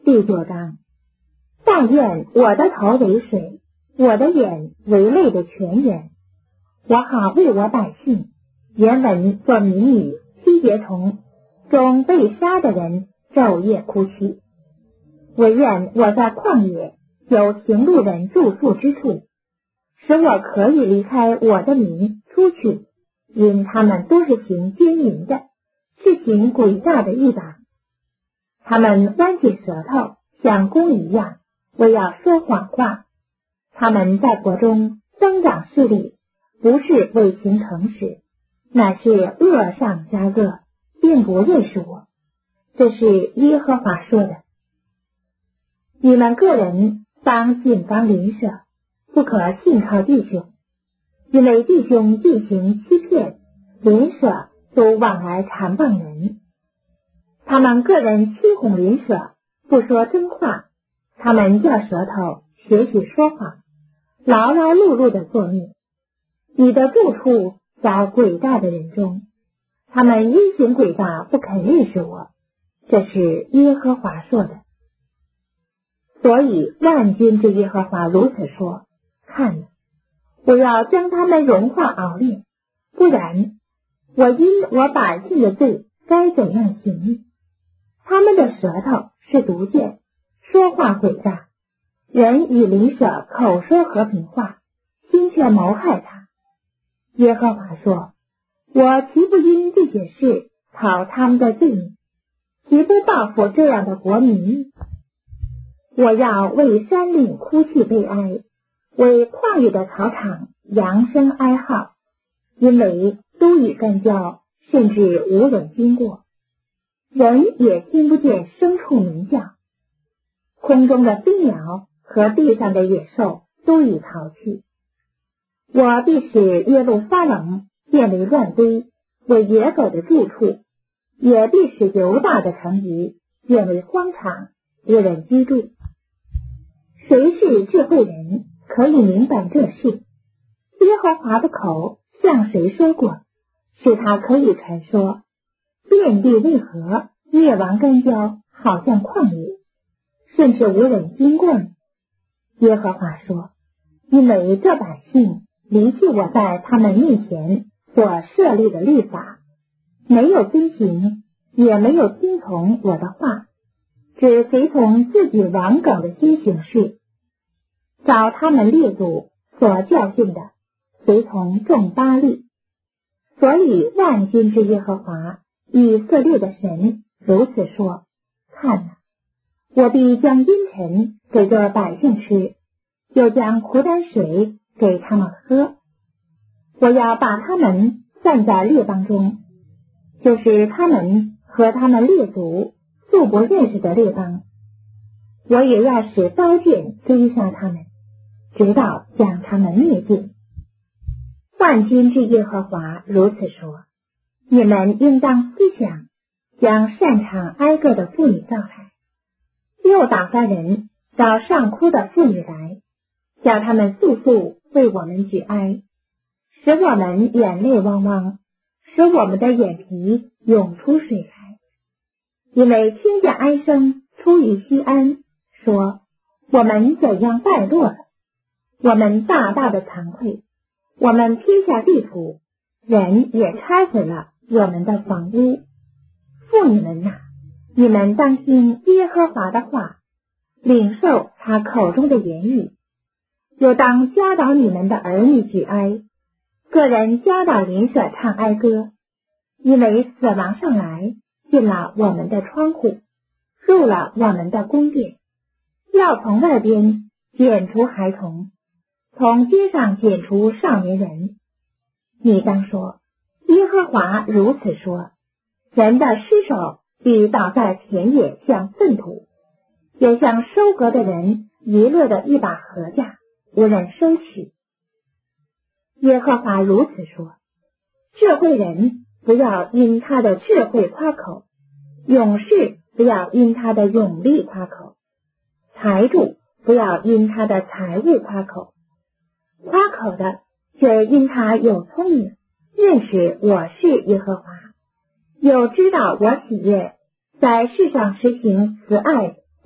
第九章。但愿我的头为水，我的眼为泪的泉源，我好为我百姓原文做民语七节虫中被杀的人昼夜哭泣。唯愿我在旷野有行路人住宿之处，使我可以离开我的民出去，因他们都是行奸淫的，是行诡诈的异党。他们弯起舌头像弓一样，为要说谎话。他们在国中增长势力，不是为行诚实，乃是恶上加恶，并不认识我。这是耶和华说的。你们个人当谨防邻舍，不可信靠弟兄，因为弟兄进行欺骗，邻舍都往来缠谤人。他们个人欺哄邻舍，不说真话，他们叫舌头学习说谎，劳劳碌碌的作孽。你的住处在诡诈的人中，他们因行诡诈不肯认识我。这是耶和华说的。所以万军之耶和华如此说：看哪，我要将他们融化熬炼，不然我因我百姓的罪该怎样行呢？他们的舌头是毒箭，说话诡诈，人与邻舍口说和平话，心却谋害他。耶和华说：我岂不因这些事讨他们的罪孽，岂不报复这样的国民？我要为山岭哭泣悲哀，为旷野的草场扬声哀号，因为都已干焦，甚至无人经过，人也听不见牲畜鸣叫。空中的飞鸟和地上的野兽都已逃去。我必使耶路撒冷变为乱堆，为野狗的住处，也必使犹大的城邑变为荒场，无人居住。谁是智慧人，可以明白这事？耶和华的口向谁说过，使他可以传说？遍地为何灭亡干焦，好像旷野，甚至无人经过呢？耶和华说：因为这百姓离弃我在他们面前所设立的律法，没有遵行，也没有听从我的话，只随从自己顽梗的心行事，照他们列祖所教训的，随从众巴力。所以万军之耶和华以色列的神如此说：看哪，我必将阴沉给这百姓吃，又将苦胆水给他们喝。我要把他们散在列邦中，就是他们和他们列祖素不认识的列邦。我也要使刀剑追杀他们，直到将他们灭尽。万军之耶和华如此说：你们应当思想，将擅长哀歌的妇女召来，又打发人找上哭的妇女来，叫他们速速为我们举哀，使我们眼泪汪汪，使我们的眼皮涌出水来。因为听见哀声出于西安，说我们怎样败落了，我们大大的惭愧，我们撇下地土，人也拆毁了我们的房屋。妇女们哪，你们当听耶和华的话，领受他口中的言语，又当教导你们的儿女举哀，个人教导邻舍唱哀歌，因为死亡上来，进了我们的窗户，入了我们的宫殿，要从外边剪除孩童，从街上剪除少年人。你当说：耶和华如此说：人的尸首必倒在田野，像粪土，也像收割的人遗落的一把禾稼，无人收取。耶和华如此说：智慧人不要因他的智慧夸口，勇士不要因他的勇力夸口，财主不要因他的财物夸口。夸口的却因他有聪明，认识我是耶和华，又知道我喜悦在世上实行慈爱、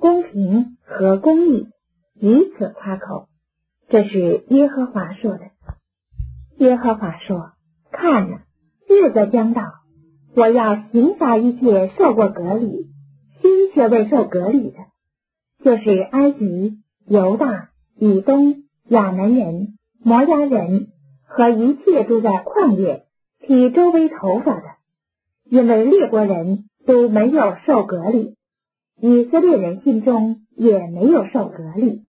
公平和公义，以此夸口。这是耶和华说的。耶和华说：看哪，日子将到，我要刑罚一切受过隔离，心却未受隔离的，就是埃及、犹大、以东、亚门人、摩押人和一切住在旷野、剃周围头发的，因为列国人都没有受隔离，以色列人心中也没有受隔离。